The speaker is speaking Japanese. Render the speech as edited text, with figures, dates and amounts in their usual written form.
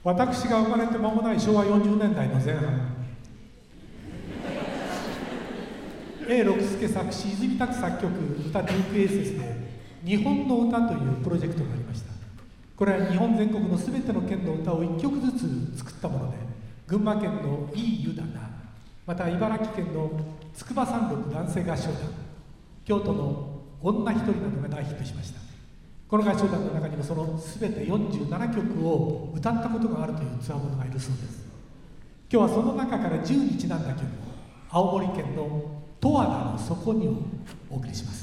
私が生まれて間もない昭和40年代の前半、A 六輔作詞、泉拓作曲、歌デュークエーセスで日本の歌というプロジェクトがありました。これは日本全国のすべての県の歌を1曲ずつ作ったもので、群馬県のいい湯だな、また茨城県の筑波山麓男性合唱団、京都の女一人などが大ヒットしました。この合唱団の中にもそのすべて47曲を歌ったことがあるというつわものがいるそうです。今日はその中から10にちなんだ曲、青森県の十和田の底にをお送りします。